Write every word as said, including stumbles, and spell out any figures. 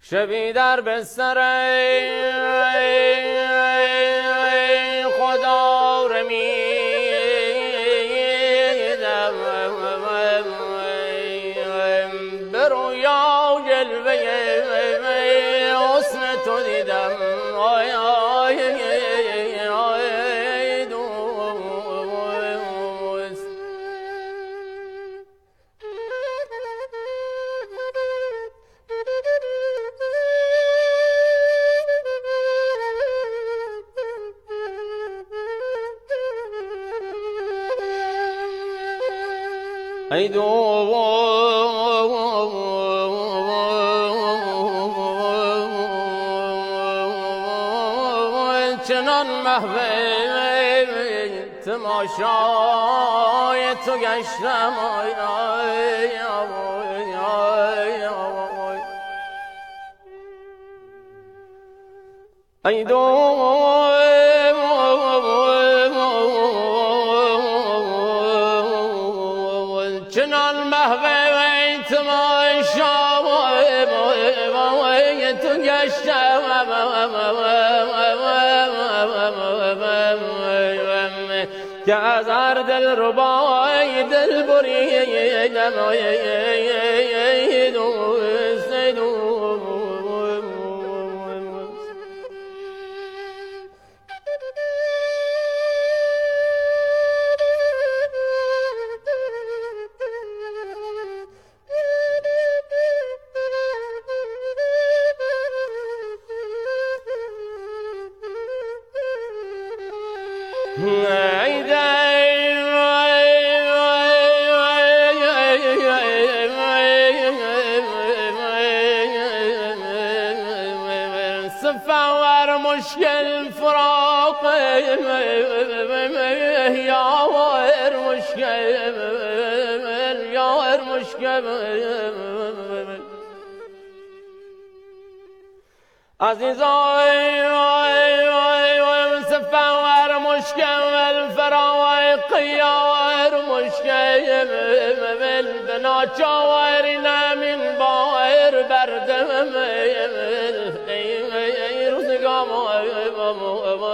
شبی در بستر خدا رمیدم، به رویا جلوه حسن تو دیدم. آی آی آی دوست، ای دوست، چنان محو تماشای تو گشتم. آی آی آی آی ای دوست، چنان محو تماشای تو گشتم که از هر دل ربای دل بریدم. ای دوست، ای دوست، صفور مشکل فراق یاور مشکل یاور مشکل عزیزای صفور مشکل فراق یاور مشکل بناچاور نمین بایر بردم ای روزگام